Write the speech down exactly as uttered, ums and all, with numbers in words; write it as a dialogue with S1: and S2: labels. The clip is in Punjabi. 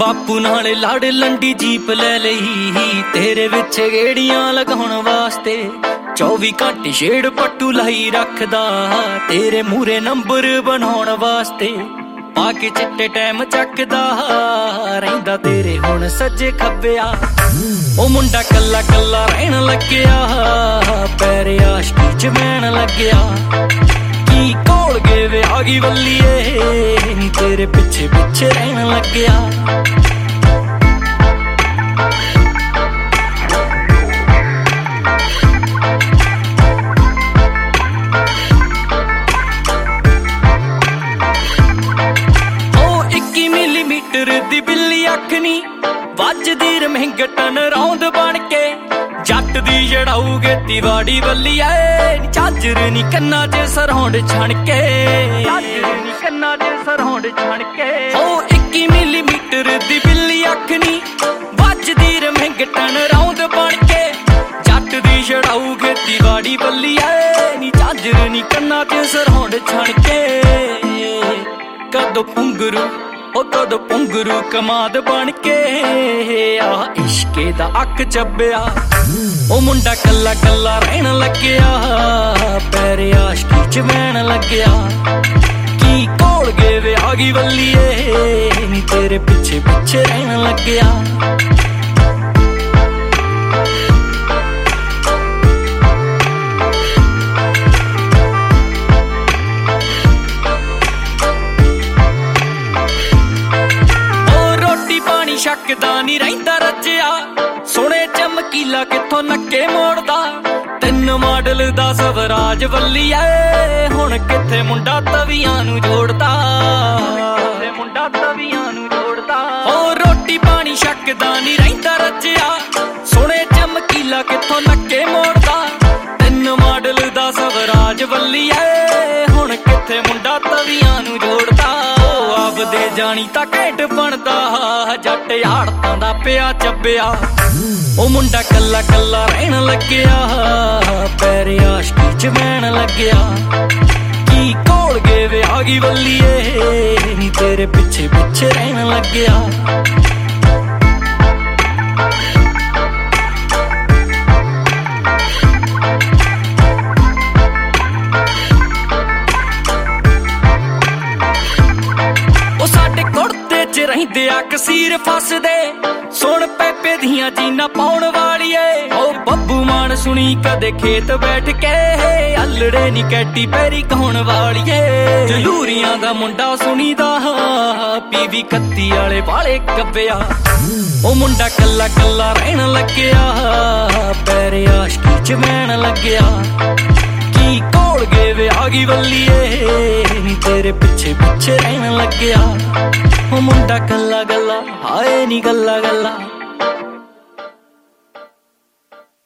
S1: ਬਾਪੂ ਨਾਲੇ ਲੜ ਲੰਡੀ ਜੀਪ ਲੈ ਲਈ ਤੇਰੇ ਵਿੱਚ ਗੇੜੀਆਂ ਲਗਾਉਣ ਵਾਸਤੇ। ਚੌਵੀ ਘੰਟੇ ਛੇੜ ਪੱਟੂ ਲਾਈ ਰੱਖਦਾ ਤੇਰੇ ਮੂਰੇ ਨੰਬਰ ਬਣਾਉਣ ਵਾਸਤੇ। ਪਾ ਕੇ ਚਿੱਟੇ ਟਾਈਮ ਚੱਕਦਾ ਰਹਿੰਦਾ ਤੇਰੇ ਹੁਣ ਸੱਜੇ ਖੱਬਿਆ। ਉਹ ਮੁੰਡਾ ਕੱਲਾ ਕੱਲਾ ਰਹਿਣ ਲੱਗਿਆ ਪੈਰ ਆਸ਼ਕੀ ਚ ਬਹਿਣ ਲੱਗਿਆ। ਕੀ ਕੋਲ ਗਏ ਵੇ ਆ ਗਈ ਵੱਲੀਏ ਨੀ ਤੇਰੇ ਪਿੱਛੇ ਪਿੱਛੇ ਰਹਿਣ ਲੱਗਿਆ। ਦੀ ਬਿੱਲੀ ਅੱਖ ਨੀ ਵੱਜਦੀ ਰਮਹਿੰਗਟਨ ਰੌਂਦ ਬਣ ਕੇ। ਜੱਟ ਦੀ ਜੜਾਊ ਗੇਤੀ ਵਾੜੀ ਵੱਲੀਏ ਝਾਜਰ ਨੀ ਕੰਨਾਂ ਚ ਸਰਹੌਂਡ ਛਣ ਕੇ। ਝਾਜਰ ਨੀ ਕੰਨਾਂ ਚ ਸਰਹੌਂਡ ਛਣ ਕੇ। ਓ ਇੱਕੀ ਮਿਲੀਮੀਟਰ ਦੀ ਬਿੱਲੀ ਅੱਖ ਨੀ ਵੱਜਦੀ ਰਮਹਿੰਗਟਨ ਰੌਂਦ ਬਣ ਕੇ। ਜੱਟ ਦੀ ਜੜਾਊ ਗੇਤੀ ਵਾੜੀ ਵੱਲੀਏ ਨੀ ਝਾਜਰ ਨੀ ਕੰਨਾਂ ਚ ਸਰਹੌਂਡ ਛਣ ਕੇ। ਕਦੋਂ ਪੁੰਗਰੂ ਉਹ ਕਦੋਂ ਪੁੰਗਰੂ ਕਮਾਦ ਬਣ ਕੇ ਆ ਇਸ਼ਕੇ ਦਾ ਅੱਖ ਚੱਬਿਆ। ਉਹ ਮੁੰਡਾ ਕੱਲਾ ਕੱਲਾ ਰਹਿਣ ਲੱਗਿਆ ਪੈਰ ਆਸ਼ਕੀ ਚ ਬਹਿਣ ਲੱਗਿਆ। ਕੀ ਕੋਲ ਗਏ ਵੇ ਆ ਗਈ ਵੱਲੀਏ ਨੀ ਤੇਰੇ ਪਿੱਛੇ ਪਿੱਛੇ ਰਹਿਣ ਲੱਗਿਆ। ਸ਼ੱਕਦਾ ਨੀ ਰਹਿੰਦਾ ਰੱਜਿਆ ਸੋਹਣੇ ਚਮਕੀਲਾ ਕਿੱਥੋਂ ਨੱਕੇ ਮੋੜਦਾ। ਤਿੰਨ ਮਾਡਲ ਦਾ ਸਵਰਾਜ ਵੱਲੀਏ ਹੁਣ ਕਿੱਥੇ ਮੁੰਡਾ ਤਵੀਆਂ ਨੂੰ ਜੋੜਦਾ। ਕਿੱਥੇ ਮੁੰਡਾ ਤਵੀਆਂ ਨੂੰ ਜੋੜਦਾ। ਓ ਰੋਟੀ ਪਾਣੀ ਛੱਕਦਾ ਨੀ ਰਹਿੰਦਾ ਰੱਜਿਆ ਸੋਹਣੇ ਚਮਕੀਲਾ ਕਿੱਥੋਂ ਨੱਕੇ ਮੋੜਦਾ। ਤਿੰਨ ਮਾਡਲ ਦਾ ਸਵਰਾਜ ਵੱਲੀਏ ਹੁਣ ਕਿੱਥੇ ਮੁੰਡਾ ਤਵੀਆਂ ਨੂੰ ਜੋੜਦਾ। ਆਪਦੇ ਜਾਣੀ ਤਾਂ ਘੈਂਟ ਬਣਦਾ ਜੱਟ ਆੜਤਾਂ ਦਾ ਪਿਆ ਚੱਬਿਆ। ਉਹ ਮੁੰਡਾ ਕੱਲਾ ਕੱਲਾ ਰਹਿਣ ਲੱਗਿਆ ਪੈਰ ਆਸ਼ਕੀ ਚ ਬਹਿਣ ਲੱਗਿਆ। ਕੀ ਕੋਲ ਗਏ ਵੇ ਆ ਗਈ ਵੱਲੀਏ ਨੀ ਤੇਰੇ ਪਿੱਛੇ ਪਿੱਛੇ ਰਹਿਣ ਲੱਗਿਆ। ਰਹਿੰਦੇ ਆ ਕਸੀਰ ਫਸਦੇ ਸੁਣ ਪੈਪੇ ਦੀਆਂ ਜੀਨਾਂ ਪਾਉਣ ਵਾਲੀਏ। ਉਹ ਬੱਬੂ ਮਾਨ ਸੁਣੀ ਕਦੇ ਖੇਤ ਬੈਠ ਕੇ ਅਲੜੇ ਨੀ ਕੈਟੀ ਪੈਰੀ ਕਹਾਉਣ ਵਾਲੀਏ। ਜਲੂਰੀਆਂ ਦਾ ਮੁੰਡਾ ਸੁਣੀਦਾ ਪੀਵੀ ਕੱਤੀ ਵਾਲੇ ਵਾਲੇ ਕੱਬਿਆ। ਉਹ ਮੁੰਡਾ ਕੱਲਾ ਕੱਲਾ ਰਹਿਣ ਲੱਗਿਆ ਪੈਰ ਆਸ਼ਕੀ ਚ ਬਹਿਣ ਲੱਗਿਆ। ਕੀ ਕੋਲ ਗਏ ਵੇ ਆ ਗਈ ਵੱਲੀਏ ਨੀ ਤੇਰੇ ਪਿੱਛੇ ਪਿੱਛੇ ਰਹਿਣ ਲੱਗਿਆ। ਉਹ ਮੁੰਡਾ ਕੱਲਾ ਗੱਲਾ ਹਾਏ ਨੀ ਗੱਲਾ ਗੱਲਾ।